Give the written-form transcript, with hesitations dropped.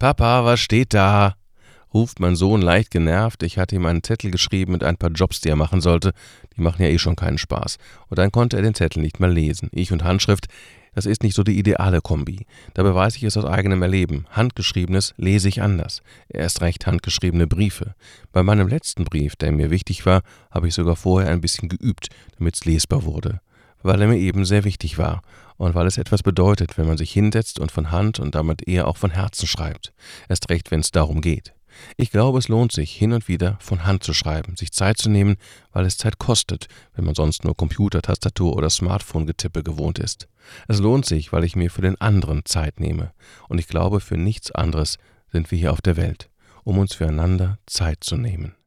Papa, was steht da? Ruft mein Sohn leicht genervt. Ich hatte ihm einen Zettel geschrieben mit ein paar Jobs, die er machen sollte. Die machen ja eh schon keinen Spaß. Und dann konnte er den Zettel nicht mal lesen. Ich und Handschrift, das ist nicht so die ideale Kombi. Dabei weiß ich es aus eigenem Erleben. Handgeschriebenes lese ich anders. Erst recht handgeschriebene Briefe. Bei meinem letzten Brief, der mir wichtig war, habe ich sogar vorher ein bisschen geübt, damit es lesbar wurde. Weil er mir eben sehr wichtig war und weil es etwas bedeutet, wenn man sich hinsetzt und von Hand und damit eher auch von Herzen schreibt. Erst recht, wenn es darum geht. Ich glaube, es lohnt sich, hin und wieder von Hand zu schreiben, sich Zeit zu nehmen, weil es Zeit kostet, wenn man sonst nur Computer, Tastatur oder Smartphone-Getippe gewohnt ist. Es lohnt sich, weil ich mir für den anderen Zeit nehme. Und ich glaube, für nichts anderes sind wir hier auf der Welt, um uns füreinander Zeit zu nehmen.